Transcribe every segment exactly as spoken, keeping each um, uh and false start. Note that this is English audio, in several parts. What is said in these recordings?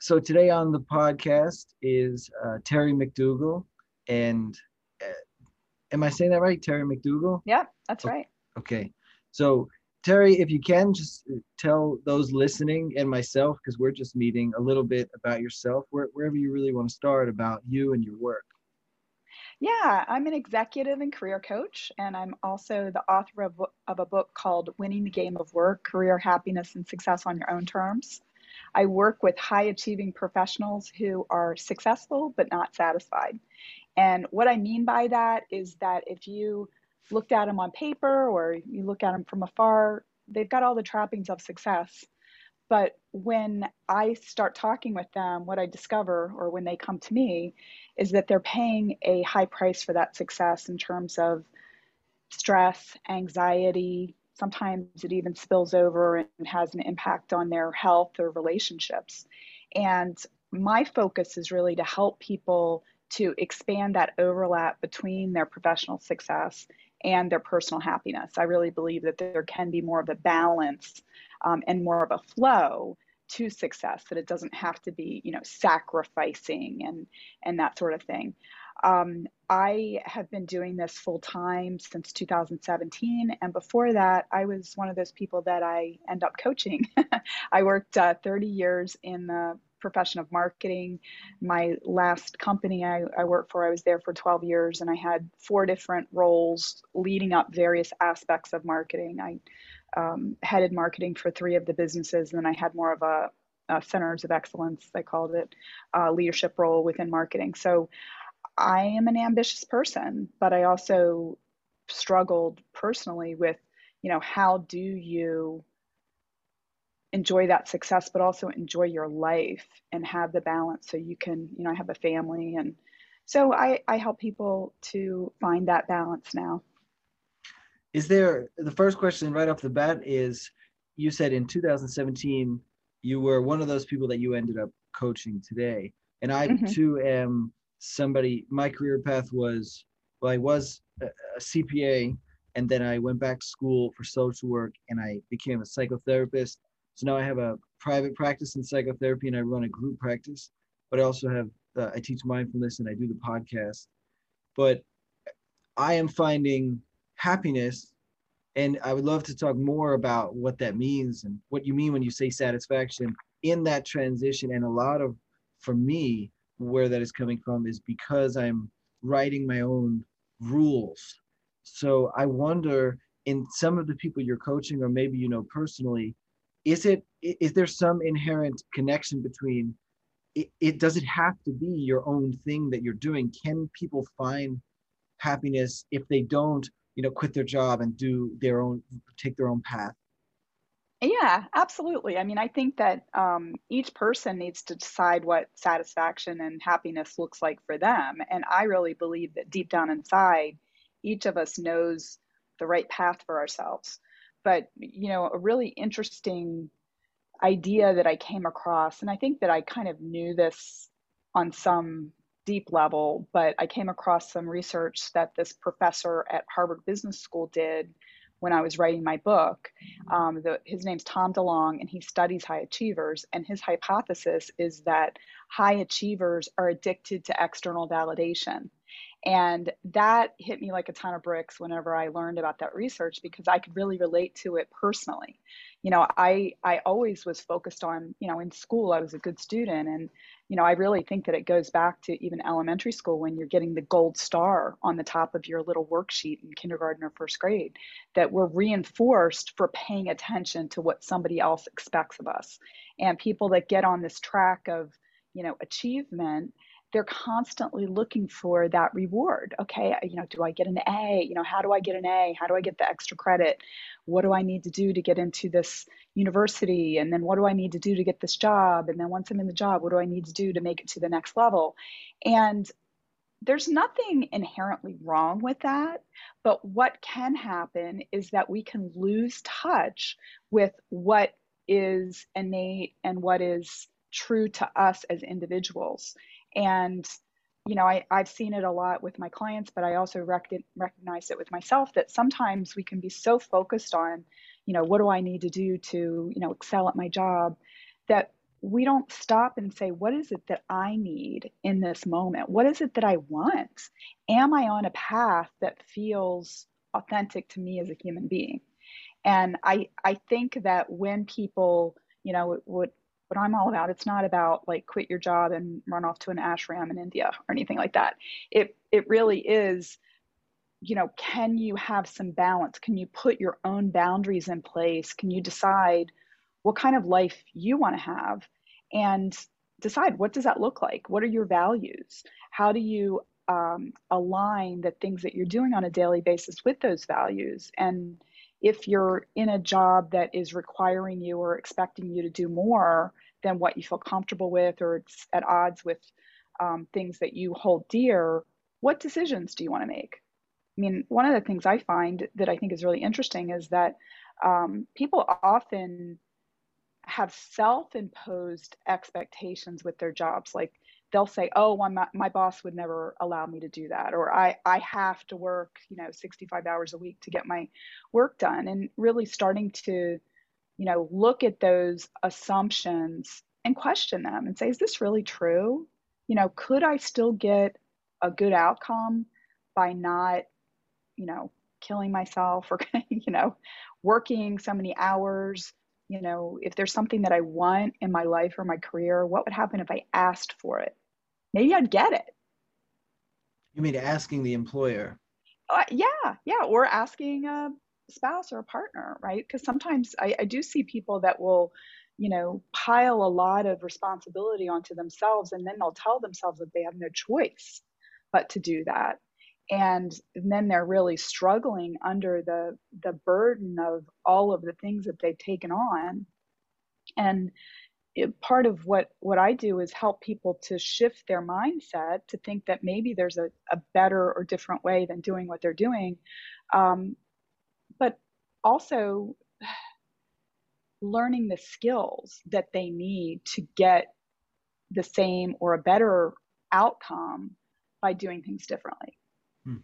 So today on the podcast is uh, Terry McDougall, and uh, am I saying that right? Terry McDougall? Yeah, that's O- right. Okay. So Terry, if you can, just uh, tell those listening and myself, because we're just meeting, a little bit about yourself, where, wherever you really want to start, about you and your work. Yeah, I'm an executive and career coach, and I'm also the author of, of a book called Winning the Game of Work, Career Happiness and Success on Your Own Terms. I work with high achieving professionals who are successful but not satisfied. And what I mean by that is that if you looked at them on paper or you look at them from afar, they've got all the trappings of success. But when I start talking with them, what I discover, or when they come to me, is that they're paying a high price for that success in terms of stress, anxiety. Sometimes it even spills over and has an impact on their health or relationships. And my focus is really to help people to expand that overlap between their professional success and their personal happiness. I really believe that there can be more of a balance um, and more of a flow to success, that it doesn't have to be, you know, sacrificing and and that sort of thing. Um, I have been doing this full time since two thousand seventeen. And before that, I was one of those people that I end up coaching. I worked uh, thirty years in the profession of marketing. My last company I, I worked for, I was there for twelve years, and I had four different roles leading up various aspects of marketing. I um, headed marketing for three of the businesses, and then I had more of a, a centers of excellence, I called it, uh, leadership role within marketing. So I am an ambitious person, but I also struggled personally with, you know, how do you enjoy that success, but also enjoy your life and have the balance so you can, you know, have a family. And so I, I help people to find that balance now. Is there, the first question right off the bat is, you said in two thousand seventeen, you were one of those people that you ended up coaching today. And I Hmm. too am somebody, my career path was, well, I was a, C P A, and then I went back to school for social work and I became a psychotherapist. So now I have a private practice in psychotherapy and I run a group practice, but I also have, uh, I teach mindfulness and I do the podcast. But I am finding happiness, and I would love to talk more about what that means and what you mean when you say satisfaction in that transition. And a lot of, for me, where that is coming from is because I'm writing my own rules. So I wonder, in some of the people you're coaching, or maybe you know personally, is it is there some inherent connection between it, it does it have to be your own thing that you're doing? Can people find happiness if they don't, you know, quit their job and do their own, take their own path? Yeah, absolutely. I mean, I think that um, each person needs to decide what satisfaction and happiness looks like for them. And I really believe that deep down inside, each of us knows the right path for ourselves. But, you know, a really interesting idea that I came across, and I think that I kind of knew this on some deep level, but I came across some research that this professor at Harvard Business School did when I was writing my book. Um, the, his name's Tom DeLong, and he studies high achievers. And his hypothesis is that high achievers are addicted to external validation. And that hit me like a ton of bricks whenever I learned about that research, because I could really relate to it personally. You know, I I always was focused on, you know, in school I was a good student, and you know, I really think that it goes back to even elementary school when you're getting the gold star on the top of your little worksheet in kindergarten or first grade, that we're reinforced for paying attention to what somebody else expects of us. And people that get on this track of, you know, achievement, they're constantly looking for that reward. Okay, you know, do I get an A? You know, how do I get an A? How do I get the extra credit? What do I need to do to get into this university? And then what do I need to do to get this job? And then once I'm in the job, what do I need to do to make it to the next level? And there's nothing inherently wrong with that. But what can happen is that we can lose touch with what is innate and what is true to us as individuals. And, you know, I, I've seen it a lot with my clients, but I also rec- recognize it with myself that sometimes we can be so focused on, you know, what do I need to do to, you know, excel at my job, that we don't stop and say, what is it that I need in this moment? What is it that I want? Am I on a path that feels authentic to me as a human being? And I, I think that when people, you know, what, what I'm all about, it's not about like quit your job and run off to an ashram in India or anything like that. It, it really is, you know, can you have some balance? Can you put your own boundaries in place? Can you decide what kind of life you want to have and decide what does that look like? What are your values? How do you um, align the things that you're doing on a daily basis with those values? And if you're in a job that is requiring you or expecting you to do more than what you feel comfortable with, or it's at odds with um, things that you hold dear, what decisions do you want to make? I mean, one of the things I find that I think is really interesting is that um, people often have self-imposed expectations with their jobs. Like they'll say, "Oh, well, my, my boss would never allow me to do that," or "I I have to work, you know, sixty-five hours a week to get my work done." And really starting to, you know, look at those assumptions and question them and say, "Is this really true? You know, could I still get a good outcome by not, you know, killing myself or, you know, working so many hours? You know, if there's something that I want in my life or my career, what would happen if I asked for it? Maybe I'd get it." You mean asking the employer? Uh, yeah, yeah. Or asking a spouse or a partner, right? Because sometimes I, I do see people that will, you know, pile a lot of responsibility onto themselves, and then they'll tell themselves that they have no choice but to do that. And then they're really struggling under the the burden of all of the things that they've taken on. And it, part of what what I do is help people to shift their mindset to think that maybe there's a, a better or different way than doing what they're doing, um, but also learning the skills that they need to get the same or a better outcome by doing things differently. Hmm.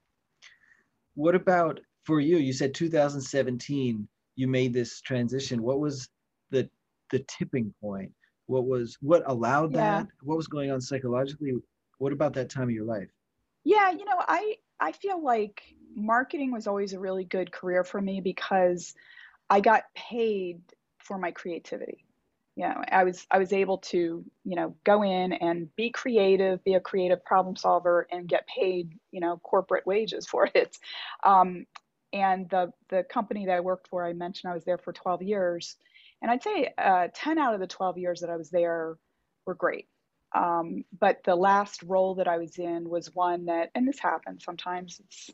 What about for you? You said two thousand seventeen, you made this transition. What was the the tipping point? What was what allowed Yeah. that? What was going on psychologically? What about that time of your life? Yeah, you know, I I feel like marketing was always a really good career for me because I got paid for my creativity. You know, I was I was able to, you know, go in and be creative, be a creative problem solver, and get paid, you know, corporate wages for it. Um, and the the company that I worked for, I mentioned I was there for twelve years, and I'd say uh, ten out of the twelve years that I was there were great. Um, but the last role that I was in was one that, and this happens sometimes, it's,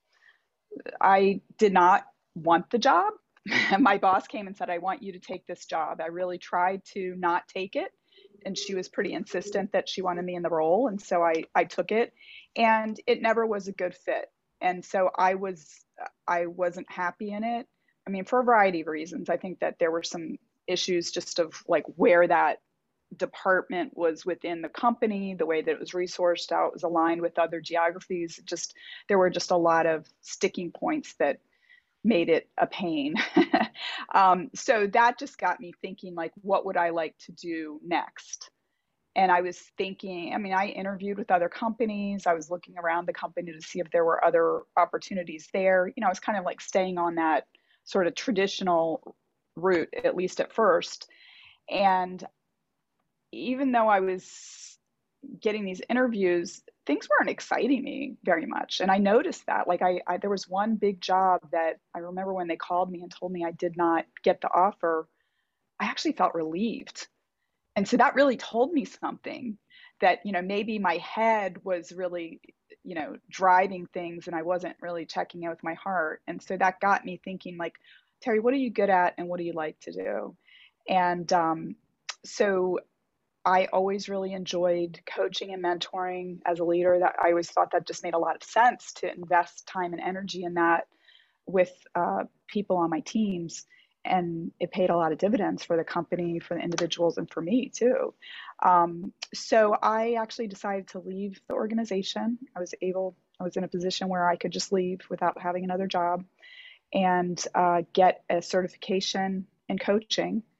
I did not want the job. My boss came and said, "I want you to take this job." I really tried to not take it. And she was pretty insistent that she wanted me in the role. And so I, I took it, and it never was a good fit. And so I was, I wasn't happy in it. I mean, for a variety of reasons. I think that there were some issues just of like where that department was within the company, the way that it was resourced, how it was aligned with other geographies. Just, there were just a lot of sticking points that made it a pain. um, so that just got me thinking, like, what would I like to do next? And I was thinking, I mean, I interviewed with other companies. I was looking around the company to see if there were other opportunities there. You know, I was kind of like staying on that sort of traditional route, at least at first. And even though I was getting these interviews, things weren't exciting me very much. And I noticed that. Like I, I there was one big job that I remember when they called me and told me I did not get the offer, I actually felt relieved. And so that really told me something, that, you know, maybe my head was really, you know, driving things and I wasn't really checking in with my heart. And so that got me thinking, like, Terry, what are you good at and what do you like to do? And um, so I always really enjoyed coaching and mentoring as a leader. That I always thought that just made a lot of sense to invest time and energy in that with uh, people on my teams. And it paid a lot of dividends for the company, for the individuals, and for me too. Um, so I actually decided to leave the organization. I was able, I was in a position where I could just leave without having another job, and uh, get a certification in coaching.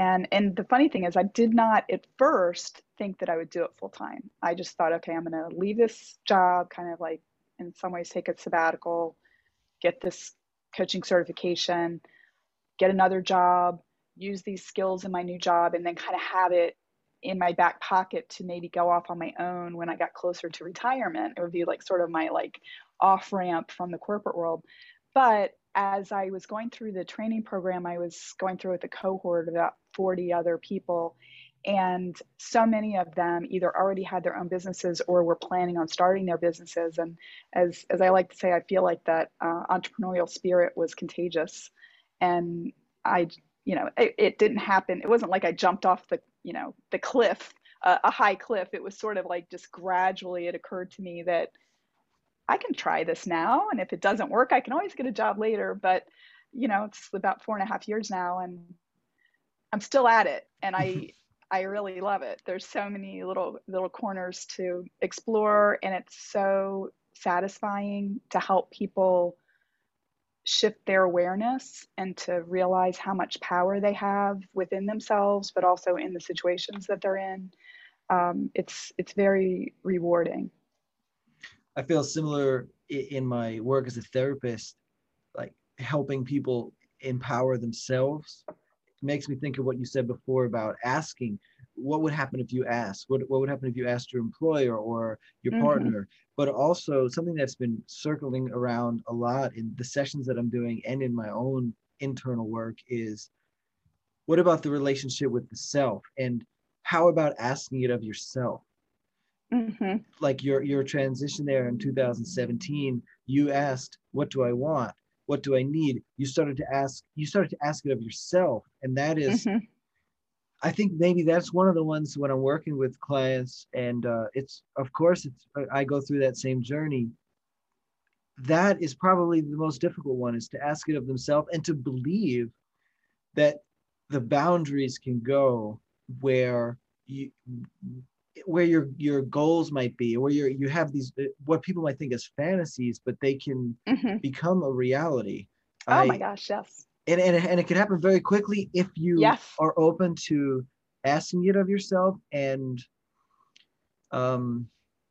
And and the funny thing is, I did not at first think that I would do it full time. I just thought, okay, I'm going to leave this job, kind of like in some ways take a sabbatical, get this coaching certification, get another job, use these skills in my new job, and then kind of have it in my back pocket to maybe go off on my own when I got closer to retirement. It would be like sort of my like off ramp from the corporate world. But as I was going through the training program, I was going through with a cohort of about forty other people. And so many of them either already had their own businesses or were planning on starting their businesses. And as, as I like to say, I feel like that uh, entrepreneurial spirit was contagious. And I, you know, it, it didn't happen. It wasn't like I jumped off the, you know, the cliff, uh, a high cliff. It was sort of like just gradually it occurred to me that I can try this now. And if it doesn't work, I can always get a job later. But, you know, it's about four and a half years now and I'm still at it. And I, I really love it. There's so many little, little corners to explore. And it's so satisfying to help people shift their awareness and to realize how much power they have within themselves, but also in the situations that they're in. Um, it's, it's very rewarding. I feel similar in my work as a therapist, like helping people empower themselves. It makes me think of what you said before about asking. What would happen if you asked? What, what would happen if you asked your employer or your Mm-hmm. partner? But also something that's been circling around a lot in the sessions that I'm doing and in my own internal work is, what about the relationship with the self? And how about asking it of yourself? Mm-hmm. Like your your transition there in two thousand seventeen, you asked, what do I want? What do I need? You started to ask, you started to ask it of yourself. And that is, Mm-hmm. I think maybe that's one of the ones when I'm working with clients, and uh, it's, of course, it's, I go through that same journey. That is probably the most difficult one, is to ask it of themselves and to believe that the boundaries can go where you, where your your goals might be, where you you have these what people might think as fantasies, but they can Mm-hmm. become a reality. Oh my I gosh, yes. and and, and it can happen very quickly if you Yes. are open to asking it of yourself. And um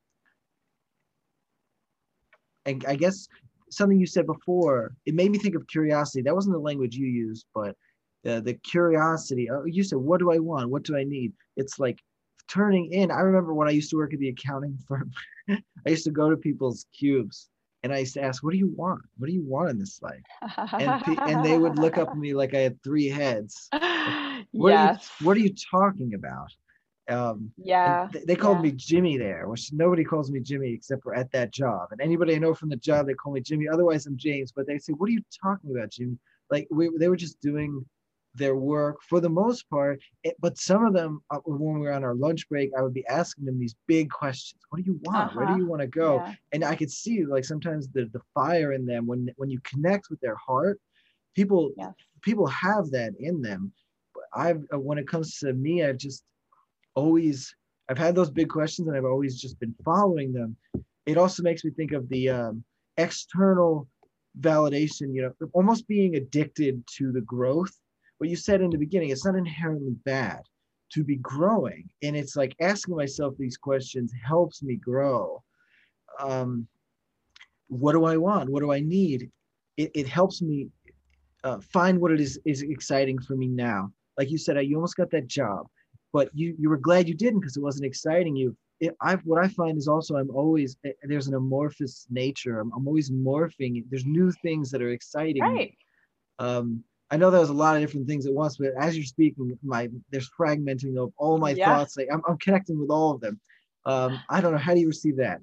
and I guess something you said before, it made me think of curiosity. That wasn't the language you used, but uh, the curiosity. Uh, you said, what do I want? What do I need? It's like turning in. I remember when I used to work at the accounting firm, I used to go to people's cubes and I used to ask, what do you want? What do you want in this life? And and they would look up at me like I had three heads. Like, what are you Yes. what are you talking about? Um, and Yeah. th- they called Yeah. me Jimmy there, which nobody calls me Jimmy except for at that job. And anybody I know from the job, they call me Jimmy. Otherwise, I'm James. But they say, "What are you talking about, Jimmy?" Like we, they were just doing their work for the most part. It, but some of them, uh, when we were on our lunch break, I would be asking them these big questions. What do you want? Where do Uh-huh. you want to go? Yeah. And I could see like sometimes the the fire in them when when you connect with their heart. People Yes. people have that in them. But I've uh, when it comes to me, I've just always I've had those big questions and I've always just been following them. It also makes me think of the um, external validation, you know, almost being addicted to the growth. What you said in the beginning, it's not inherently bad to be growing. And it's like asking myself these questions helps me grow. Um, what do I want? What do I need? It, it helps me uh, find what it is is exciting for me now. Like you said, you almost got that job, but you you were glad you didn't because it wasn't exciting you. It, I what I find is also I'm always there's an amorphous nature. I'm, I'm always morphing. There's new things that are exciting Right. me. Um, I know there was a lot of different things at once, but as you're speaking, my there's fragmenting of all my Yeah. thoughts. Like I'm, I'm connecting with all of them. Um, I don't know. How do you receive that?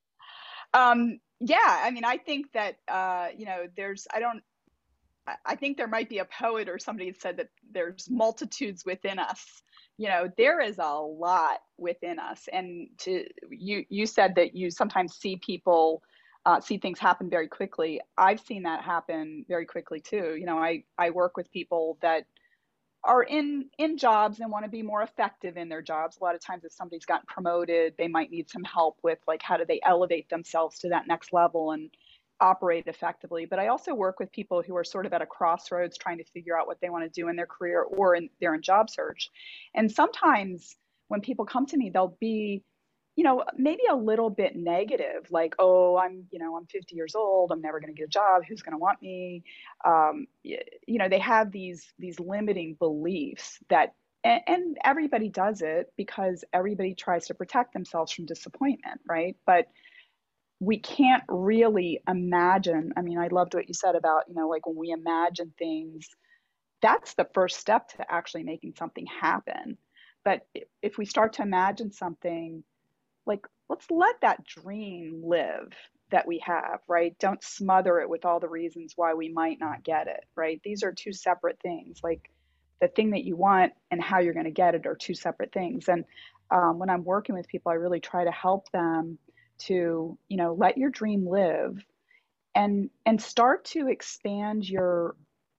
Um, yeah. I mean, I think that, uh, you know, there's, I don't, I I think there might be a poet or somebody said that there's multitudes within us. You know, there is a lot within us. And to you, you said that you sometimes see people, uh, see things happen very quickly. I've seen that happen very quickly too. You know, I, I work with people that are in in jobs and want to be more effective in their jobs. A lot of times if somebody's gotten promoted, they might need some help with like how do they elevate themselves to that next level. And operate effectively. But I also work with people who are sort of at a crossroads trying to figure out what they want to do in their career, or in, they're in job search. And sometimes when people come to me, they'll be, you know, maybe a little bit negative, like, oh, I'm, you know, I'm fifty years old. I'm never going to get a job. Who's going to want me? Um, you know, they have these, these limiting beliefs that, and, and everybody does it because everybody tries to protect themselves from disappointment, right? But we can't really imagine. I mean, I loved what you said about, you know, like when we imagine things, that's the first step to actually making something happen. But if we start to imagine something, like, let's let that dream live that we have, right? Don't smother it with all the reasons why we might not get it, right? These are two separate things. Like, the thing that you want and how you're going to get it are two separate things. And um, when I'm working with people, I really try to help them to, you know, let your dream live, and and start to expand your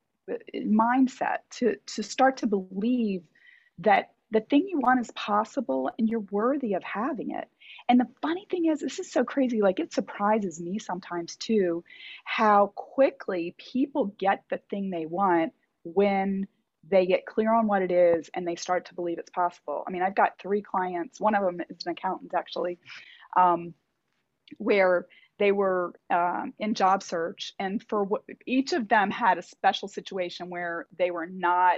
mindset to to start to believe that the thing you want is possible and you're worthy of having it. And the funny thing is, this is so crazy, like it surprises me sometimes too, how quickly people get the thing they want when they get clear on what it is and they start to believe it's possible. I mean, I've got three clients, one of them is an accountant actually, um, where they were um, in job search, and for what, each of them had a special situation where they were not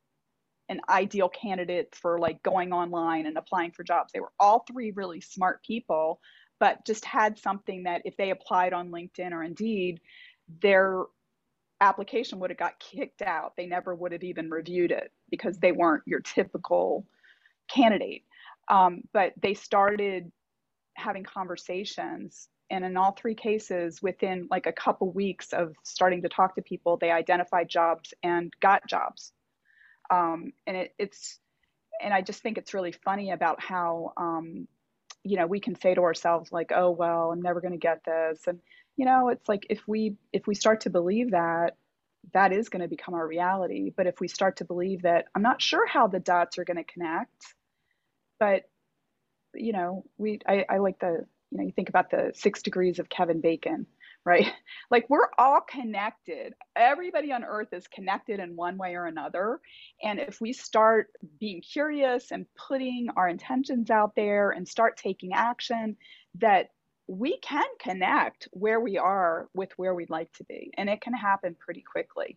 an ideal candidate for like going online and applying for jobs. They were all three really smart people, but just had something that if they applied on LinkedIn or Indeed, their application would have got kicked out. They never would have even reviewed it because they weren't your typical candidate. Um, but they started having conversations, and in all three cases, within like a couple weeks of starting to talk to people, they identified jobs and got jobs. Um, and it, it's, and I just think it's really funny about how, um, you know, we can say to ourselves like, oh, well, I'm never going to get this. And, you know, it's like, if we, if we start to believe that, that is going to become our reality. But if we start to believe that, I'm not sure how the dots are going to connect, but, you know, we, I, I like the, you know, you think about the six degrees of Kevin Bacon, right? Like, we're all connected. Everybody on earth is connected in one way or another. And if we start being curious and putting our intentions out there and start taking action, that we can connect where we are with where we'd like to be. And it can happen pretty quickly.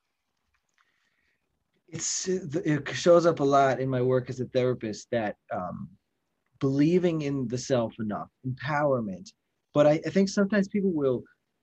It's, it shows up a lot in my work as a therapist, that um, believing in the self enough, empowerment. But I, I think sometimes people will,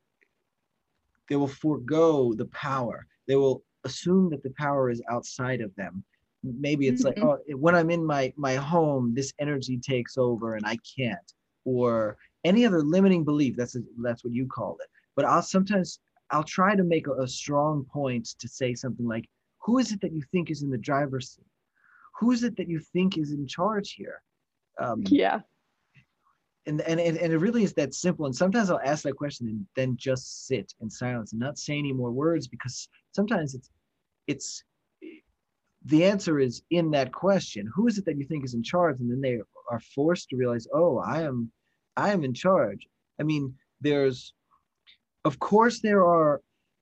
they will forego the power. They will assume that the power is outside of them. Maybe it's like, Mm-hmm. oh, when I'm in my my home, this energy takes over and I can't, or any other limiting belief. That's a, that's what you called it. But I'll sometimes I'll try to make a, a strong point to say something like, who is it that you think is in the driver's seat? Who is it that you think is in charge here? Um, Yeah. and, and, and it really is that simple. And sometimes I'll ask that question and then just sit in silence and not say any more words, because sometimes it's, it's, the answer is in that question. Who is it that you think is in charge? And then they are forced to realize, oh, I am, I am in charge. I mean, there's, of course, there are,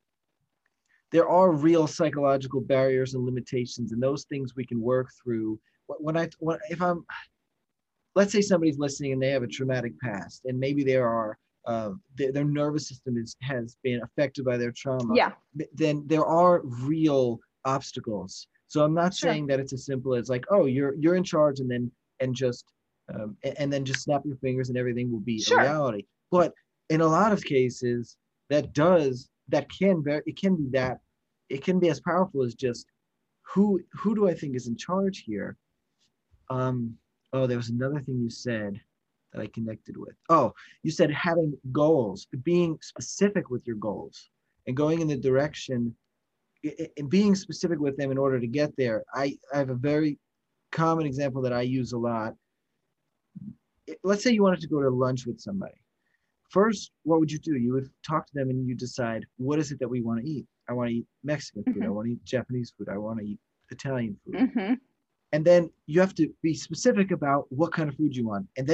there are real psychological barriers and limitations, and those things we can work through. When I, when, if I'm, let's say somebody's listening and they have a traumatic past, and maybe there are uh, their, their nervous system is, has been affected by their trauma, Yeah. then there are real obstacles. So I'm not Sure. saying that it's as simple as like, oh, you're you're in charge, and then and just um, and, and then just snap your fingers and everything will be a Sure. reality. But in a lot of cases, that does that can very it can be that it can be as powerful as just who who do I think is in charge here? Um, oh, there was another thing you said that I connected with. Oh, you said having goals, being specific with your goals, and going in the direction, and being specific with them in order to get there. I, I have a very common example that I use a lot. Let's say you wanted to go to lunch with somebody. First, what would you do? You would talk to them and you decide, what is it that we want to eat? I want to eat Mexican food. I Mm-hmm. want to eat Japanese food. I want to eat Italian food. Mm-hmm. And then you have to be specific about what kind of food you want. And then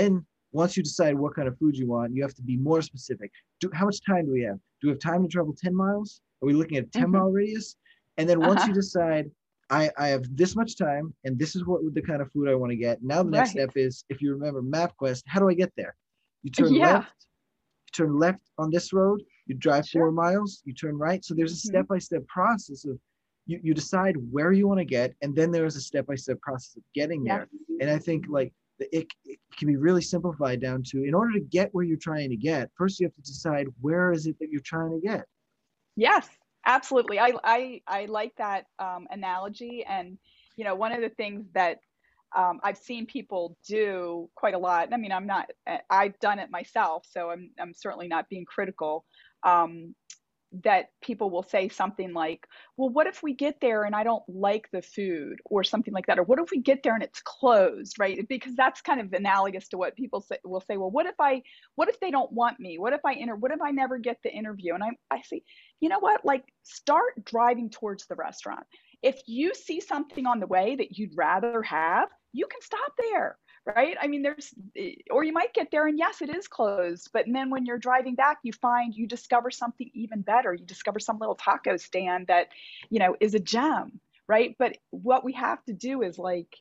once you decide what kind of food you want, you have to be more specific. Do, how much time do we have? Do we have time to travel ten miles? Are we looking at a ten Hmm. mile radius? And then once Uh-huh. you decide, I, I have this much time and this is what the kind of food I want to get. Now the next Right. step is, if you remember MapQuest, how do I get there? You turn Yeah, left, you turn left on this road, you drive four sure. miles, you turn right. So there's a Hmm. step-by-step process of you, you decide where you want to get, and then there's a step-by-step process of getting Yes. there. And I think like it, it can be really simplified down to, in order to get where you're trying to get, first you have to decide where is it that you're trying to get. Yes, absolutely. I I I like that um, analogy. And you know, one of the things that um, I've seen people do quite a lot. I mean, I'm not. I've done it myself, so I'm I'm certainly not being critical. Um, that people will say something like, well, what if we get there and I don't like the food, or something like that? Or what if we get there and it's closed, right? Because that's kind of analogous to what people say, will say, well, what if I, what if they don't want me? What if I enter, what if I never get the interview? And I, I say, you know what? Like, start driving towards the restaurant. If you see something on the way that you'd rather have, you can stop there, right? I mean, there's, or you might get there and yes, it is closed, but then when you're driving back, you find you discover something even better. You discover some little taco stand that, you know, is a gem, right? But what we have to do is like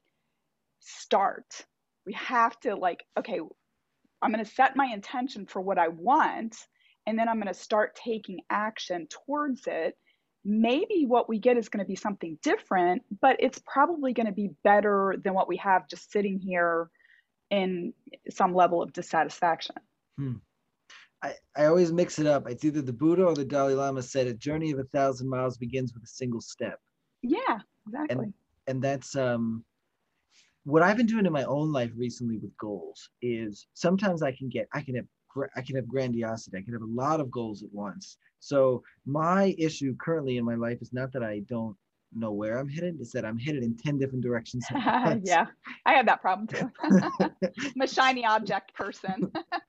start. We have to like, okay, I'm going to set my intention for what I want, and then I'm going to start taking action towards it. Maybe what we get is going to be something different, but it's probably going to be better than what we have just sitting here in some level of dissatisfaction. Hmm. I, I always mix it up. It's either the Buddha or the Dalai Lama said a journey of a thousand miles begins with a single step. Yeah, And exactly. and that's um what I've been doing in my own life recently with goals is sometimes I can get I can have I can have grandiosity. I can have a lot of goals at once. So my issue currently in my life is not that I don't know where I'm headed, it's that I'm headed in ten different directions at once. Yeah, I have that problem too. I'm a shiny object person.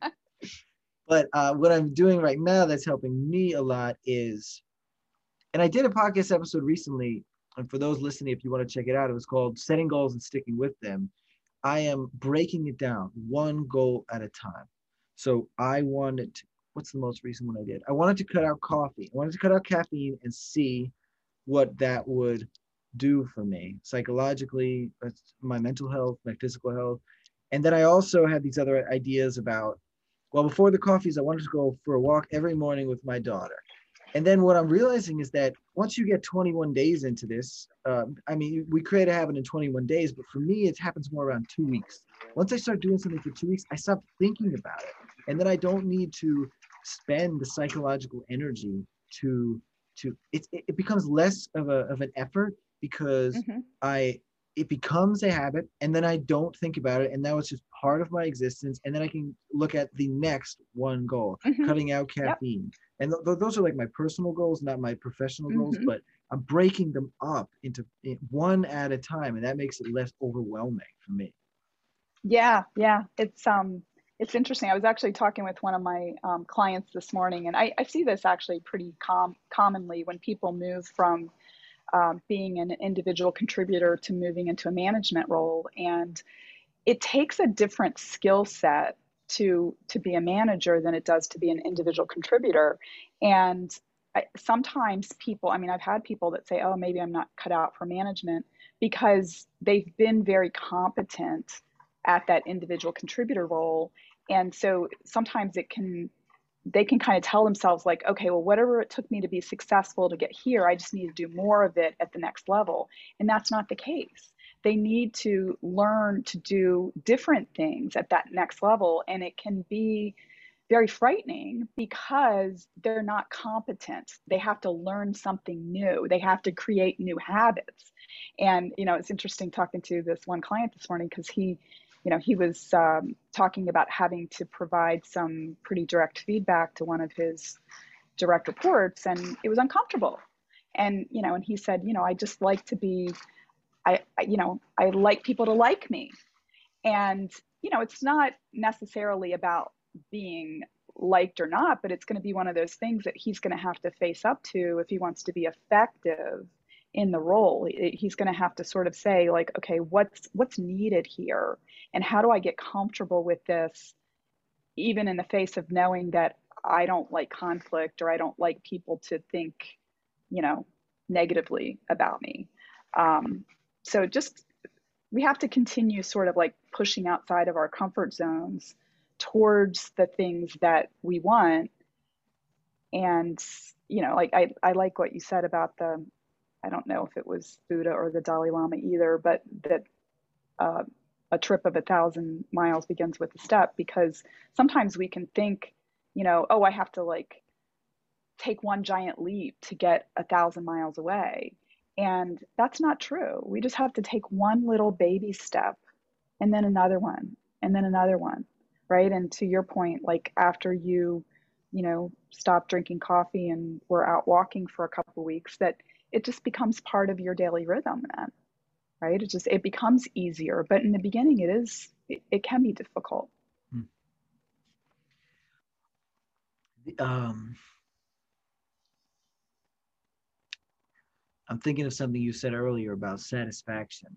But uh, what I'm doing right now that's helping me a lot is, and I did a podcast episode recently, and for those listening, if you want to check it out, it was called Setting Goals and Sticking with Them. I am breaking it down one goal at a time. So I wanted to, what's the most recent one I did? I wanted to cut out coffee. I wanted to cut out caffeine and see what that would do for me psychologically, my mental health, my physical health. And then I also had these other ideas about, well, before the coffees, I wanted to go for a walk every morning with my daughter. And then what I'm realizing is that once you get twenty-one days into this, uh, I mean, we create a habit in twenty-one days, but for me, it happens more around two weeks. Once I start doing something for two weeks, I stop thinking about it. And then I don't need to spend the psychological energy to, to it, it becomes less of, a, of an effort because Hmm. I, it becomes a habit and then I don't think about it. And now it's just part of my existence. And then I can look at the next one goal, Hmm. cutting out Yep. caffeine, and th- those are like my personal goals, not my professional goals, Hmm. but I'm breaking them up into one at a time, and that makes it less overwhelming for me. Yeah, yeah. It's um it's interesting. I was actually talking with one of my um, clients this morning, and I, I see this actually pretty com commonly when people move from um, being an individual contributor to moving into a management role. And it takes a different skill set to to be a manager than it does to be an individual contributor. And I, sometimes people, I mean, I've had people that say, "Oh, maybe I'm not cut out for management," because they've been very competent at that individual contributor role. And so sometimes it can they can kind of tell themselves like, okay, well, whatever it took me to be successful to get here, I just need to do more of it at the next level. And that's not the case. They need to learn to do different things at that next level. And it can be very frightening because they're not competent. They have to learn something new. They have to create new habits. And, you know, it's interesting talking to this one client this morning because he, you know, he was um, talking about having to provide some pretty direct feedback to one of his direct reports, and it was uncomfortable. And, you know, and he said, you know, I just like to be, I, I you know, I like people to like me. And, you know, it's not necessarily about being liked or not, but it's going to be one of those things that he's going to have to face up to if he wants to be effective in the role. He's going to have to sort of say like, okay, what's what's needed here, and how do I get comfortable with this even in the face of knowing that I don't like conflict or I don't like people to think, you know, negatively about me. Um, so just we have to continue sort of like pushing outside of our comfort zones towards the things that we want. And, you know, like I, I like what you said about the, I don't know if it was Buddha or the Dalai Lama either, but that uh, a trip of a thousand miles begins with a step, because sometimes we can think, you know, oh, I have to like take one giant leap to get a thousand miles away. And that's not true. We just have to take one little baby step and then another one and then another one. Right. And to your point, like after you, you know, stop drinking coffee and we're out walking for a couple of weeks, that it just becomes part of your daily rhythm then. Right. It just, it becomes easier. But in the beginning, it is, it, it can be difficult. Hmm. Um, I'm thinking of something you said earlier about satisfaction.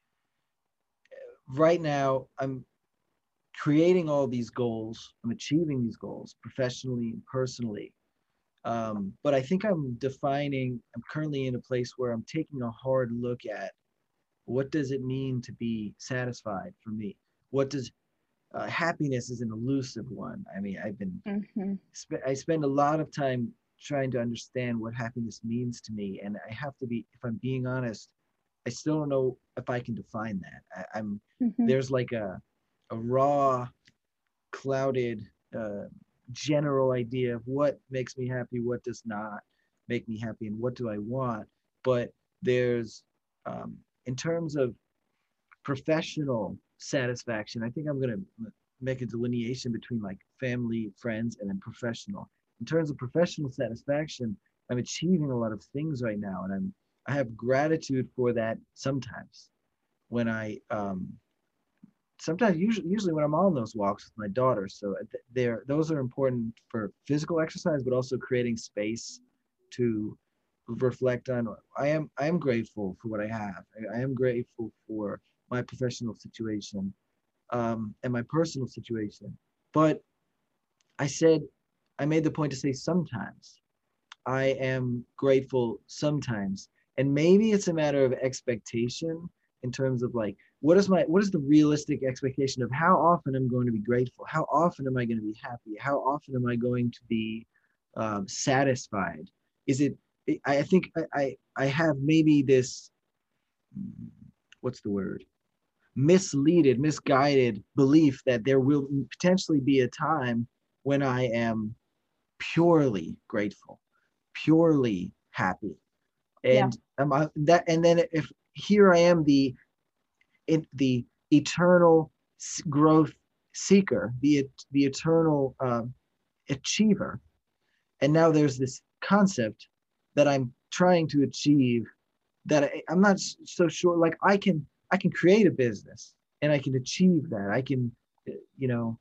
Right now, I'm creating all these goals. I'm achieving these goals professionally and personally. Um, but I think I'm defining, I'm currently in a place where I'm taking a hard look at what does it mean to be satisfied for me? What does uh, happiness is an elusive one. I mean, I've been, Mm-hmm. sp- I spend a lot of time trying to understand what happiness means to me. And I have to be, if I'm being honest, I still don't know if I can define that. I, I'm, Mm-hmm. there's like a, a raw, clouded, uh, general idea of what makes me happy, what does not make me happy, and what do I want. But there's, um, in terms of professional satisfaction, I think I'm going to make a delineation between like family, friends, and then professional. In terms of professional satisfaction, I'm achieving a lot of things right now, and I'm I have gratitude for that sometimes when I um, sometimes usually usually when I'm on those walks with my daughter. So they're those are important for physical exercise, but also creating space to reflect on. I am I am grateful for what I have. I, I am grateful for my professional situation um, and my personal situation. But I said I made the point to say sometimes I am grateful sometimes. And maybe it's a matter of expectation in terms of like, what is my, what is the realistic expectation of how often I'm going to be grateful? How often am I going to be happy? How often am I going to be um, satisfied? Is it, I think I, I, I have maybe this, what's the word? Misleaded, misguided belief that there will potentially be a time when I am purely grateful, purely happy, Yeah. and um, I, that and then if here I am the in the eternal growth seeker, the the eternal um, achiever, and now there's this concept that I'm trying to achieve that I, I'm not so sure. Like I can I can create a business and I can achieve that. I can, you know,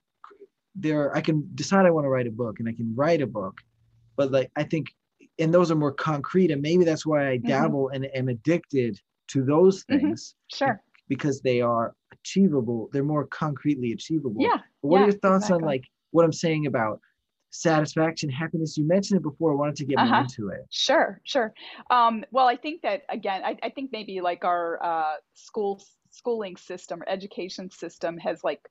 there I can decide I want to write a book and I can write a book, but like I think, and those are more concrete, and maybe that's why I Mm-hmm. dabble and am addicted to those Mm-hmm. things Sure. because they are achievable. They're more concretely achievable. Yeah. But what are Yeah. your thoughts on Exactly. like what I'm saying about satisfaction, happiness? You mentioned it before. I wanted to get more Uh-huh. into it. Sure, sure. Um, well, I think that again, I, I think maybe like our uh, school schooling system or education system has like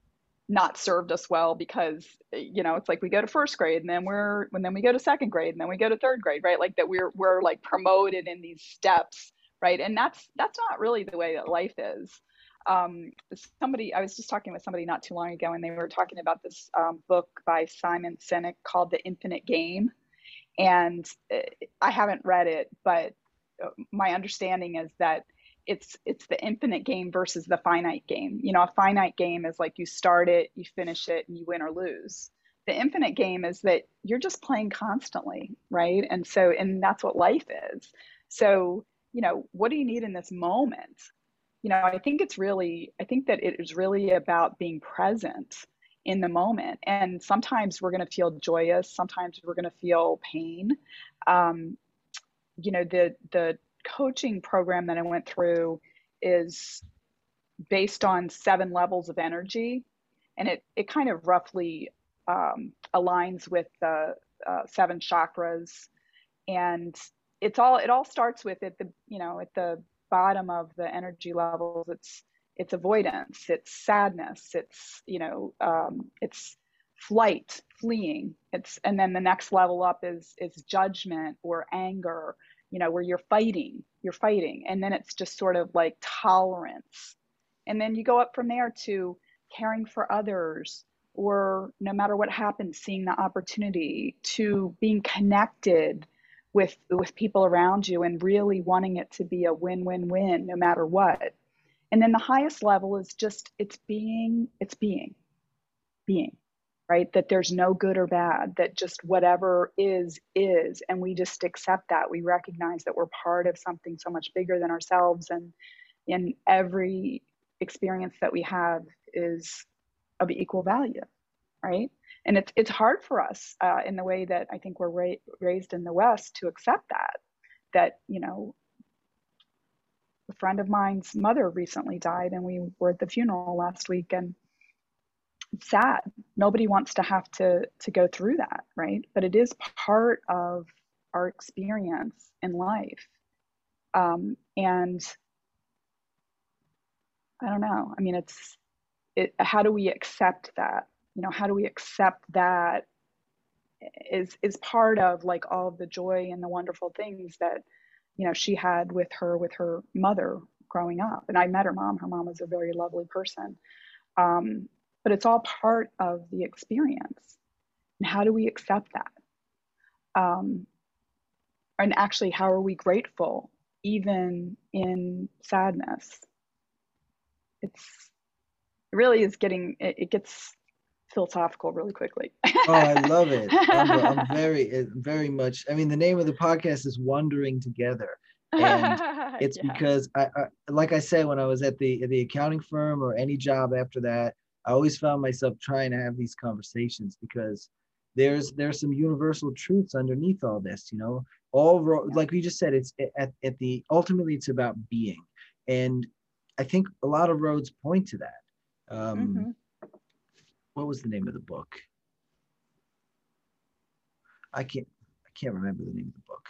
not served us well, because you know it's like we go to first grade and then we're and then we go to second grade and then we go to third grade, right? Like that we're we're like promoted in these steps, right? And that's that's not really the way that life is. Um, somebody I was just talking with somebody not too long ago, and they were talking about this um, book by Simon Sinek called The Infinite Game. And uh, I haven't read it, but uh, my understanding is that it's it's the infinite game versus the finite game. You know, a finite game is like you start it, you finish it, and you win or lose. The infinite game is that you're just playing constantly, right? And so, and that's what life is. So, you know, what do you need in this moment? You know, I think it's really, I think that it is really about being present in the moment. And sometimes we're going to feel joyous, sometimes we're going to feel pain. Um, you know, the the coaching program that I went through is based on seven levels of energy. and it it kind of roughly um, aligns with the uh, seven chakras, and it's all it all starts with at the you know at the bottom of the energy levels. It's it's avoidance, it's sadness, it's you know um, it's flight, fleeing. It's and then the next level up is is judgment or anger, you know, where you're fighting, you're fighting, and then it's just sort of like tolerance, and then you go up from there to caring for others, or no matter what happens, seeing the opportunity to being connected with with people around you and really wanting it to be a win-win-win no matter what. And then the highest level is just it's being it's being being right, that there's no good or bad, that just whatever is is, and we just accept that. We recognize that we're part of something so much bigger than ourselves, and in every experience that we have is of equal value, right? And it's it's hard for us uh, in the way that I think we're ra- raised in the West to accept that. That you know, a friend of mine's mother recently died, and we were at the funeral last week, and it's sad. Nobody wants to have to to go through that, right? But it is part of our experience in life, um, and I don't know. I mean, it's it. How do we accept that? You know, how do we accept that is is part of like all of the joy and the wonderful things that you know she had with her with her mother growing up. And I met her mom. Her mom was a very lovely person, um, but it's all part of the experience. And how do we accept that? Um, and actually, how are we grateful even in sadness? It's it really is getting it, it gets philosophical really quickly. Oh, I love it. I'm, I'm very, very much. I mean, the name of the podcast is Wandering Together, and it's Yeah. because I, I, like I said, when I was at the the accounting firm or any job after that, I always found myself trying to have these conversations because there's there's some universal truths underneath all this. You know, all ro- Yeah. like we just said, it's at at the ultimately it's about being, and I think a lot of roads point to that. Um, Mm-hmm. what was the name of the book? I can't I can't remember the name of the book.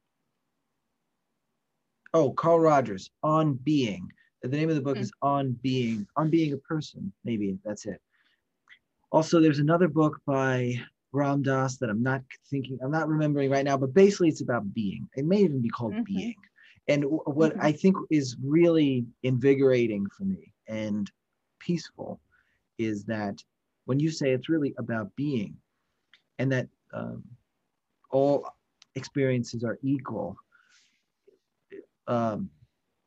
Oh, Carl Rogers, On Being. The name of the book is On Being, On Being a Person, maybe that's it. Also, there's another book by Ram Dass that I'm not thinking, I'm not remembering right now, but basically it's about being. It may even be called Mm-hmm. Being. And what Mm-hmm. I think is really invigorating for me and peaceful is that when you say it's really about being and that um, all experiences are equal, um,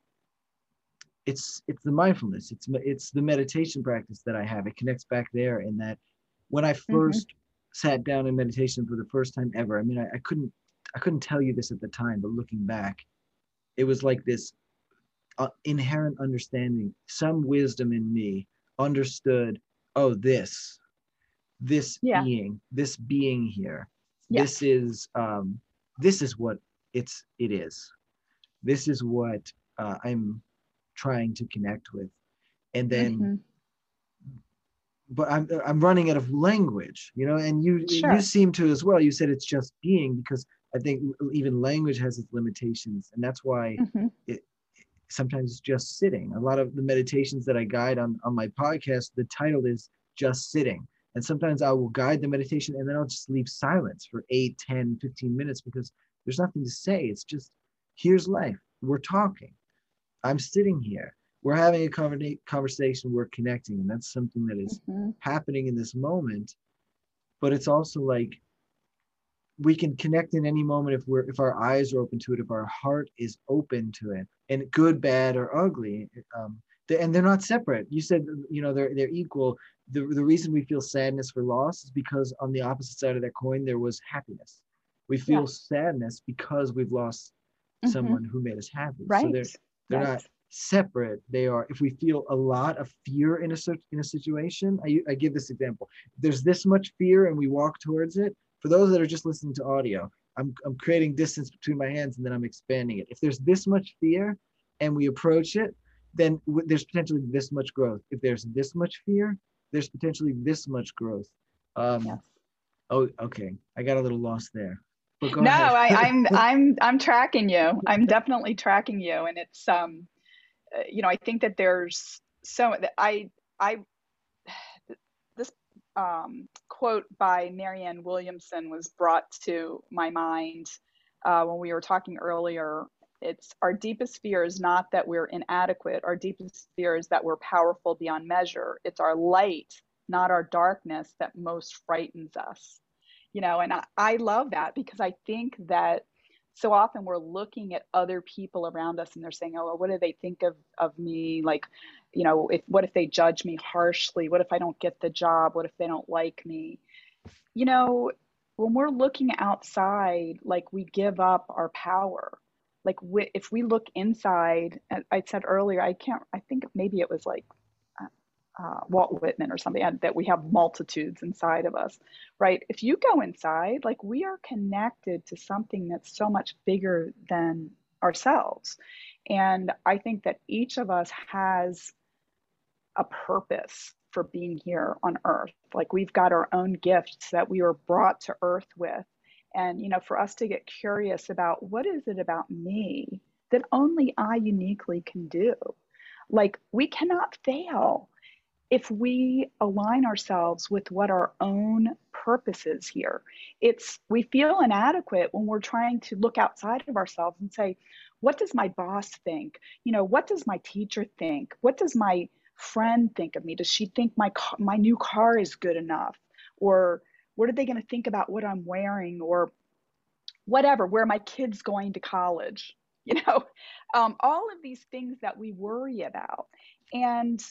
it's it's the mindfulness, it's it's the meditation practice that I have. It connects back there in that when I Mm-hmm. first sat down in meditation for the first time ever, I mean, I, I couldn't I couldn't tell you this at the time, but looking back, it was like this uh, inherent understanding, some wisdom in me understood, oh, this this Yeah. being, this being here, Yes. this is um, this is what it's it is. This is what uh, I'm trying to connect with, and then Mm-hmm. but I'm I'm running out of language, you know, and you you Sure. seem to as well. You said it's just being because I think even language has its limitations, and that's why Mm-hmm. it sometimes it's just sitting. A lot of the meditations that I guide on on my podcast, the title is just sitting. And sometimes I will guide the meditation and then I'll just leave silence for eight, ten, fifteen minutes because there's nothing to say. It's just, here's life. We're talking. I'm sitting here. We're having a conver- conversation. We're connecting. And that's something that is Mm-hmm. happening in this moment. But it's also like we can connect in any moment if we're if our eyes are open to it, if our heart is open to it, and good, bad, or ugly. Um, they, and they're not separate. You said, you know, they're they're equal. The, the reason we feel sadness for loss is because on the opposite side of that coin, there was happiness. We Yeah. feel sadness because we've lost Mm-hmm. someone who made us happy. So Right. they're they're Right. not separate. They are. If we feel a lot of fear in a in a situation, I, I give this example. If there's this much fear and we walk towards it. For those that are just listening to audio, I'm I'm creating distance between my hands and then I'm expanding it. If there's this much fear and we approach it, then w- there's potentially this much growth. If there's this much fear there's potentially this much growth. Um, Yes. oh, okay. I got a little lost there, but go No, ahead. I, I'm I'm I'm tracking you. I'm definitely tracking you, and it's um, uh, you know, I think that there's so that I I this um, quote by Marianne Williamson was brought to my mind uh, when we were talking earlier. It's our deepest fear is not that we're inadequate. Our deepest fear is that we're powerful beyond measure. It's our light, not our darkness, that most frightens us. You know, and I, I love that because I think that so often we're looking at other people around us and they're saying, oh, well, what do they think of, of me? Like, you know, if what if they judge me harshly? What if I don't get the job? What if they don't like me? You know, when we're looking outside, like we give up our power. Like we, if we look inside, I said earlier, I can't, I think maybe it was like uh, Walt Whitman or something, that we have multitudes inside of us, right? If you go inside, like we are connected to something that's so much bigger than ourselves. And I think that each of us has a purpose for being here on earth. Like we've got our own gifts that we were brought to earth with. And, you know, for us to get curious about what is it about me that only I uniquely can do? Like we cannot fail if we align ourselves with what our own purpose is here. It's we feel inadequate when we're trying to look outside of ourselves and say, what does my boss think? You know, what does my teacher think? What does my friend think of me? Does she think my my new car is good enough? Or what are they going to think about what I'm wearing? Or whatever, where my kid's going to college? You know, um, all of these things that we worry about. And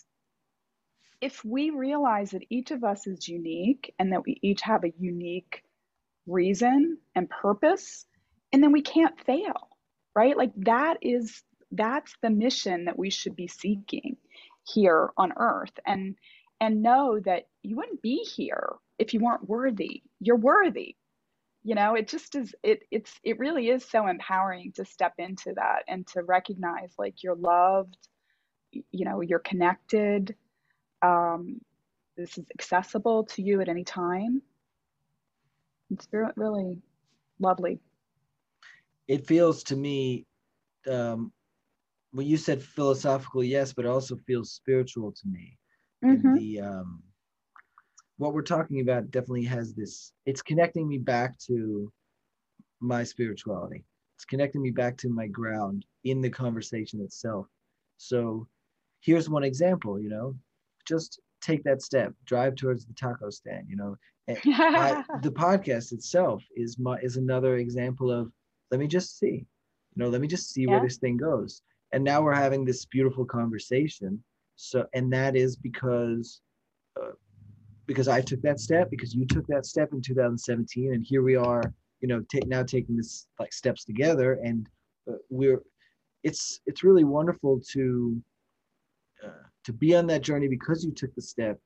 if we realize that each of us is unique and that we each have a unique reason and purpose, and then we can't fail, right? Like that is that's the mission that we should be seeking here on earth. And and know that you wouldn't be here if you weren't worthy. You're worthy. You know, it just is it it's it really is so empowering to step into that and to recognize like you're loved, you know, you're connected. Um, this is accessible to you at any time. It's really lovely. It feels to me, um, well, you said philosophical, yes, but it also feels spiritual to me. In Mm-hmm. the um, what we're talking about definitely has this. It's connecting me back to my spirituality. It's connecting me back to my ground in the conversation itself. So here's one example, you know, just take that step, drive towards the taco stand, you know. And my the podcast itself is my is another example of let me just see, you know, let me just see where Yeah. this thing goes. And now we're having this beautiful conversation. So, and that is because uh, because I took that step, because you took that step in two thousand seventeen, and here we are, you know, take now taking this like steps together, and uh, we're it's it's really wonderful to uh, to be on that journey because you took the step.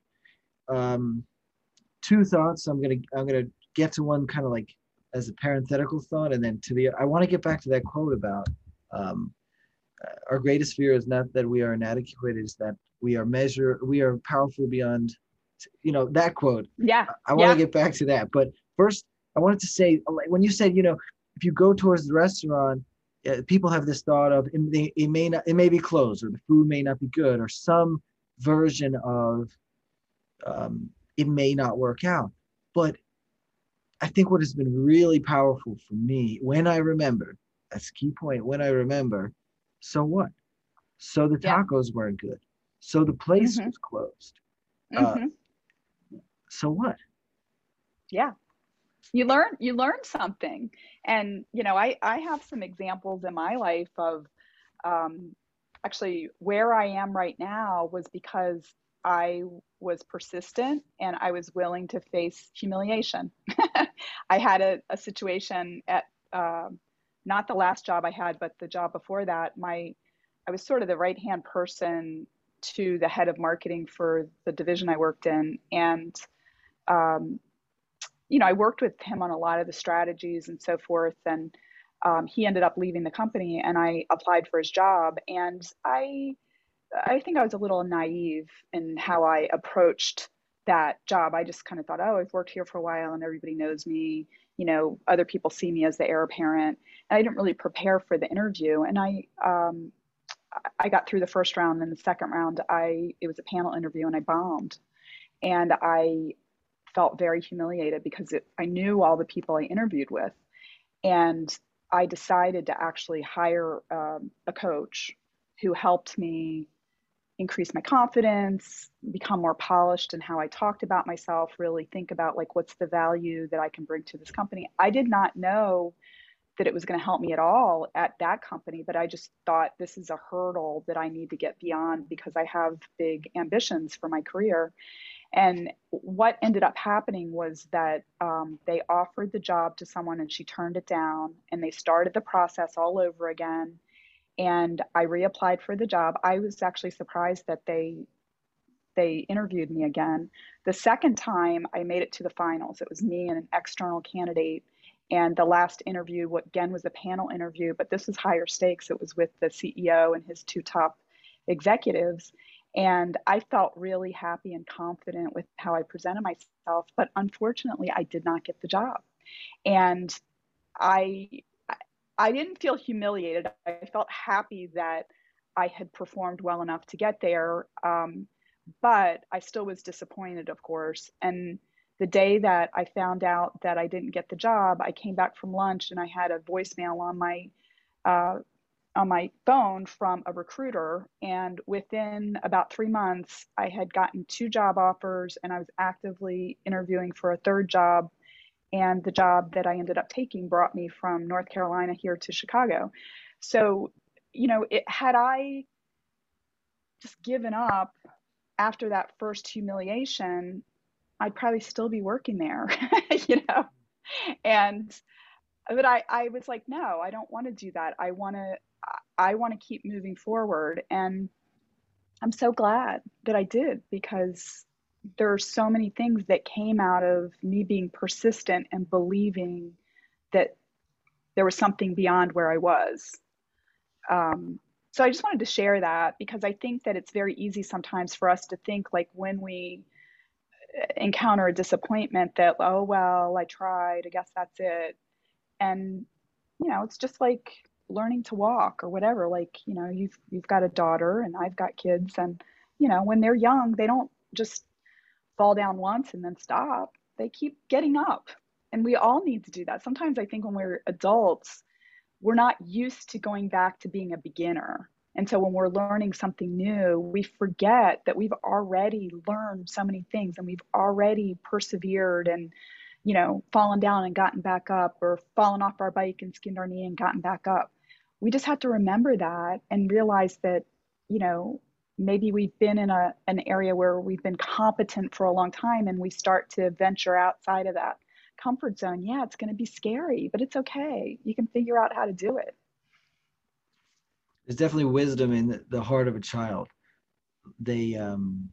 Um, Two thoughts. I'm gonna I'm gonna get to one kind of like as a parenthetical thought, and then to the I want to get back to that quote about um, uh, our greatest fear is not that we are inadequate, is that we are measure we are powerful beyond, you know, that quote. Yeah. I want to Yeah. get back to that, but first I wanted to say, like, when you said, you know, if you go towards the restaurant, uh, people have this thought of it may, it may not it may be closed, or the food may not be good, or some version of um, it may not work out. But I think what has been really powerful for me when I remember, that's the key point, when I remember, so what? So the Yeah. tacos weren't good. So the place Mm-hmm. was closed. Uh, Mm-hmm. so what? Yeah. You learn you learn something. And you know, I I have some examples in my life of um, actually where I am right now was because I was persistent and I was willing to face humiliation. I had a, a situation at um not the last job I had, but the job before that. My I was sort of the right hand person to the head of marketing for the division I worked in, and um, you know, I worked with him on a lot of the strategies and so forth. And um, he ended up leaving the company, and I applied for his job. And I, I think I was a little naive in how I approached that job. I just kind of thought, oh, I've worked here for a while and everybody knows me. You know, other people see me as the heir apparent. And I didn't really prepare for the interview. And I, um, I got through the first round, and the second round, I it was a panel interview, and I bombed. And I felt very humiliated because it, I knew all the people I interviewed with, and I decided to actually hire um, a coach who helped me increase my confidence, become more polished in how I talked about myself, really think about like what's the value that I can bring to this company. I did not know that it was going to help me at all at that company, but I just thought this is a hurdle that I need to get beyond because I have big ambitions for my career. And what ended up happening was that um, they offered the job to someone and she turned it down, and they started the process all over again. And I reapplied for the job. I was actually surprised that they they interviewed me again. The second time I made it to the finals. It was me and an external candidate. And the last interview, what again was a panel interview, but this was higher stakes. It was with the C E O and his two top executives. And I felt really happy and confident with how I presented myself. But unfortunately, I did not get the job. And I I didn't feel humiliated. I felt happy that I had performed well enough to get there. Um, but I still was disappointed, of course. And the day that I found out that I didn't get the job, I came back from lunch and I had a voicemail on my uh, on my phone from a recruiter. And within about three months, I had gotten two job offers, and I was actively interviewing for a third job. And the job that I ended up taking brought me from North Carolina here to Chicago. So, you know, it, had I just given up after that first humiliation, I'd probably still be working there, you know? And, but I, I was like, no, I don't want to do that. I want to, I want to keep moving forward. And I'm so glad that I did, because there are so many things that came out of me being persistent and believing that there was something beyond where I was. Um, so I just wanted to share that, because I think that it's very easy sometimes for us to think, like, when we encounter a disappointment, that, oh, well, I tried, I guess that's it. And, you know, it's just like learning to walk or whatever. Like, you know, you've, you've got a daughter and I've got kids, and, you know, when they're young, they don't just fall down once and then stop. They keep getting up. And we all need to do that. Sometimes I think when we're adults, we're not used to going back to being a beginner. And so when we're learning something new, we forget that we've already learned so many things, and we've already persevered and, you know, fallen down and gotten back up, or fallen off our bike and skinned our knee and gotten back up. We just have to remember that and realize that, you know, maybe we've been in a an area where we've been competent for a long time, and we start to venture outside of that comfort zone. Yeah, it's going to be scary, but it's okay. You can figure out how to do it. There's definitely wisdom in the heart of a child. They, um,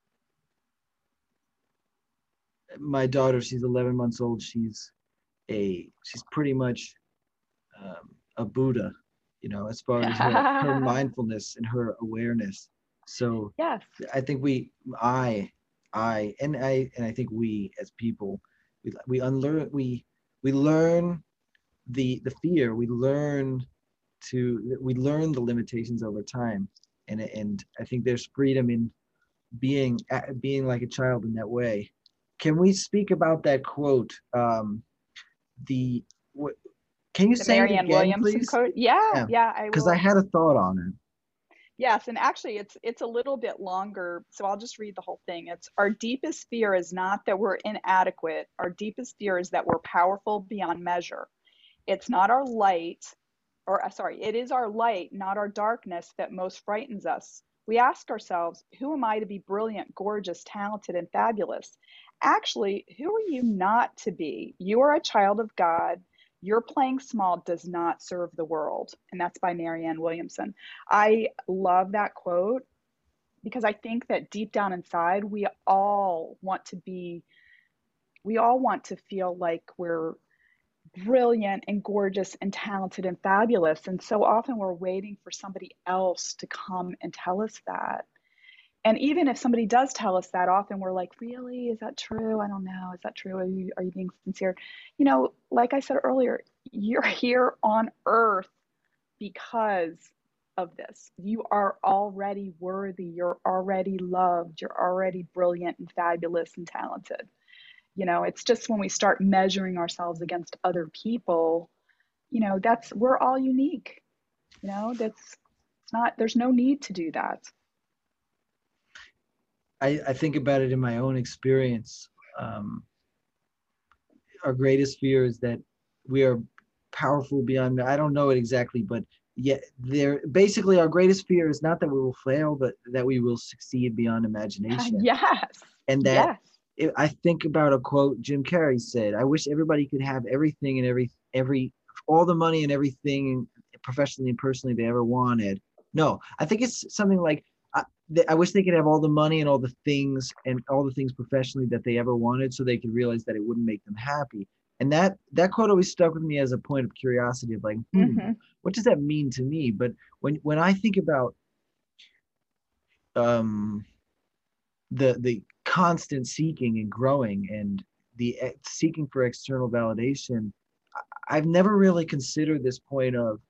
my daughter, she's eleven months old. She's a, she's pretty much um, a Buddha, you know, as far as her, her mindfulness and her awareness. So Yes. I think we, I, I, and I, and I think we as people, we, we unlearn, we, we learn the, the fear, we learn to, we learn the limitations over time. And, and I think there's freedom in being, being like a child in that way. Can we speak about that quote? Um, the, what, can you The say it Marianne again, Williamson please? quote. Yeah, Yeah, yeah, I because I will. had a thought on it. Yes, and actually it's it's a little bit longer, so I'll just read the whole thing. It's, our deepest fear is not that we're inadequate. Our deepest fear is that we're powerful beyond measure. It's not our light, or uh, sorry, it is our light, not our darkness, that most frightens us. We ask ourselves, who am I to be brilliant, gorgeous, talented, and fabulous? Actually, who are you not to be? You are a child of God. Your playing small does not serve the world. And that's by Marianne Williamson. I love that quote, because I think that deep down inside, we all want to be, we all want to feel like we're brilliant and gorgeous and talented and fabulous. And so often we're waiting for somebody else to come and tell us that. And even if somebody does tell us that, often we're like, really? Is that true? I don't know. Is that true? Are you, are you being sincere? You know, like I said earlier, you're here on earth because of this. You are already worthy. You're already loved. You're already brilliant and fabulous and talented. You know, it's just when we start measuring ourselves against other people, you know, that's, we're all unique. You know, that's it's not, there's no need to do that. I, I think about it in my own experience. Um, our greatest fear is that we are powerful beyond, I don't know it exactly, but yet there basically our greatest fear is not that we will fail, but that we will succeed beyond imagination. Yes. And that Yes. it, I think about a quote Jim Carrey said, I wish everybody could have everything and every, every, all the money and everything professionally and personally they ever wanted. No, I think it's something like, I, I wish they could have all the money and all the things and all the things professionally that they ever wanted so they could realize that it wouldn't make them happy. And that that quote always stuck with me as a point of curiosity of like, hmm, Mm-hmm. what does that mean to me? But when when I think about um, the the constant seeking and growing and the seeking for external validation, I've never really considered this point of,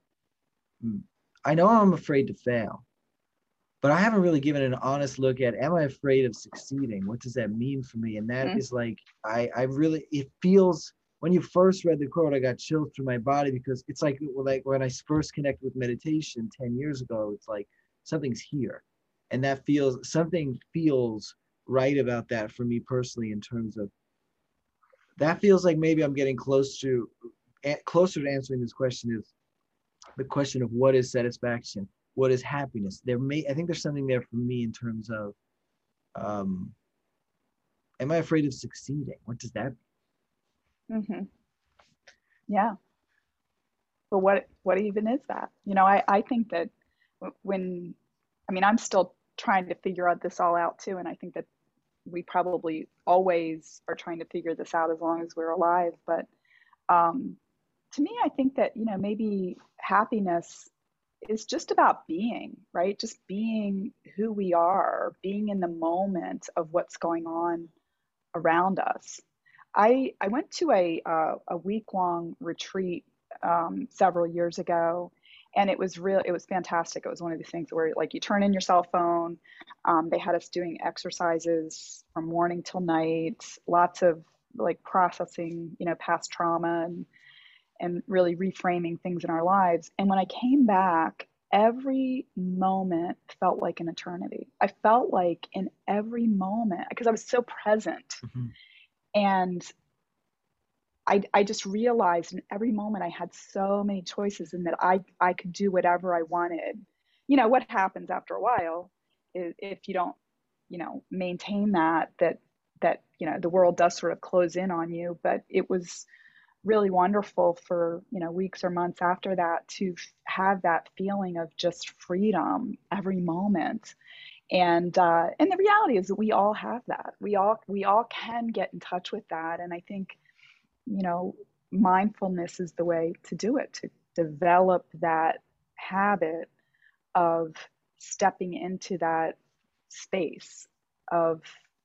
I know I'm afraid to fail, but I haven't really given an honest look at, am I afraid of succeeding? What does that mean for me? And that is like, I, I really, it feels, when you first read the quote, I got chills through my body because it's like, like when I first connected with meditation ten years ago, it's like something's here. And that feels, something feels right about that for me personally in terms of, that feels like maybe I'm getting close to, closer to answering this question is the question of what is satisfaction? What is happiness? There may, I think there's something there for me in terms of, um, am I afraid of succeeding? What does that Mm-hmm. Mm-hmm. Yeah. But what what even is that? You know, I, I think that when, I mean, I'm still trying to figure out this all out too, and I think that we probably always are trying to figure this out as long as we're alive. But um, to me, I think that, you know, maybe happiness is just about being, right? Just being who we are, being in the moment of what's going on around us. I I went to a uh, a week long retreat um, several years ago, and it was real. It was fantastic. It was one of these things where like you turn in your cell phone. Um, they had us doing exercises from morning till night. Lots of like processing, you know, past trauma and and really reframing things in our lives. And when I came back, every moment felt like an eternity. I felt like in every moment because I was so present mean? and I, I just realized in every moment I had so many choices and that I, I could do whatever I wanted. You know, what happens after a while is if you don't, you know, maintain that, that, that, you know, the world does sort of close in on you. But it was really wonderful for, you know, weeks or months after that to have that feeling of just freedom every moment. And uh, and the reality is that we all have that. We all we all can get in touch with that. And I think, you know, mindfulness is the way to do it, to develop that habit of stepping into that space of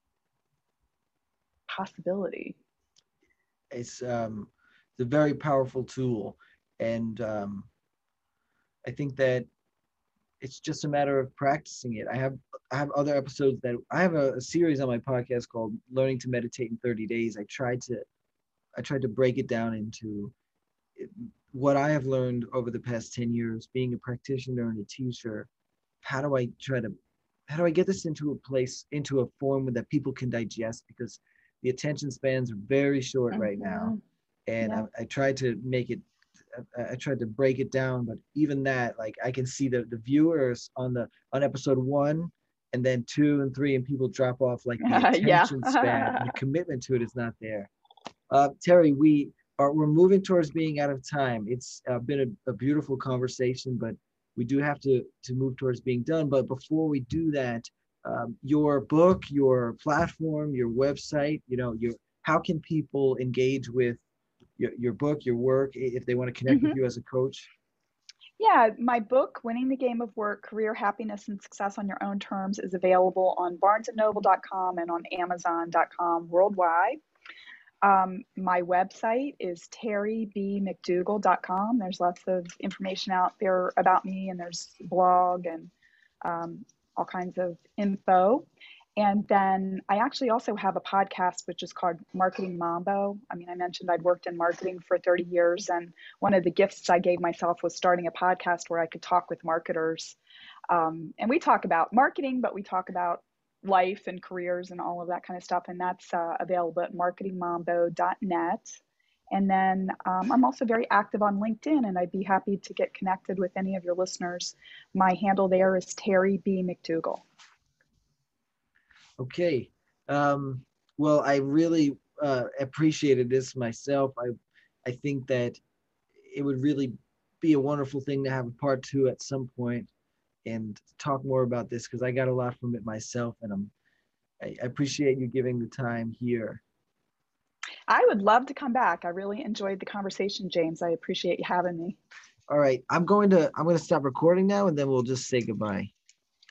possibility. It's um, it's a very powerful tool, and um, I think that it's just a matter of practicing it. I have I have other episodes that I have a, a series on my podcast called Learning to Meditate in thirty days. I tried to I tried to break it down into what I have learned over the past ten years, being a practitioner and a teacher. How do I try to, how do I get this into a place, into a form that people can digest? Because the attention spans are very short right now. Mm-hmm. And I, Yeah. I tried to make it, I, I tried to break it down, but even that, like I can see the, the viewers on the, on episode one and then two and three, and people drop off like the Yeah. attention span and the commitment to it is not there. Uh, Terry, we are we're moving towards being out of time. It's uh, been a, a beautiful conversation, but we do have to to move towards being done. But before we do that, um, your book, your platform, your website, you know, your how can people engage with your, your book, your work, if they want to connect with Mm-hmm. you as a coach? Yeah, my book, Winning the Game of Work, Career Happiness and Success on Your Own Terms, is available on barnes and noble dot com and on amazon dot com worldwide. Um, my website is terry b mcdougall dot com. There's lots of information out there about me, and there's blog and um, all kinds of info. And then I actually also have a podcast, which is called Marketing Mambo. I mean, I mentioned I'd worked in marketing for thirty years, and one of the gifts I gave myself was starting a podcast where I could talk with marketers. Um, and we talk about marketing, but we talk about life and careers and all of that kind of stuff. And that's uh, available at marketing mambo dot net. And then um, I'm also very active on LinkedIn, and I'd be happy to get connected with any of your listeners. My handle there is Terry B. McDougall. Okay. Um, well, I really uh, appreciated this myself. I, I think that it would really be a wonderful thing to have a part two at some point and talk more about this, because I got a lot from it myself, and I'm, I appreciate you giving the time here. I would love to come back. I really enjoyed the conversation, James. I appreciate you having me. All right, I'm going to I'm going to stop recording now, and then we'll just say goodbye.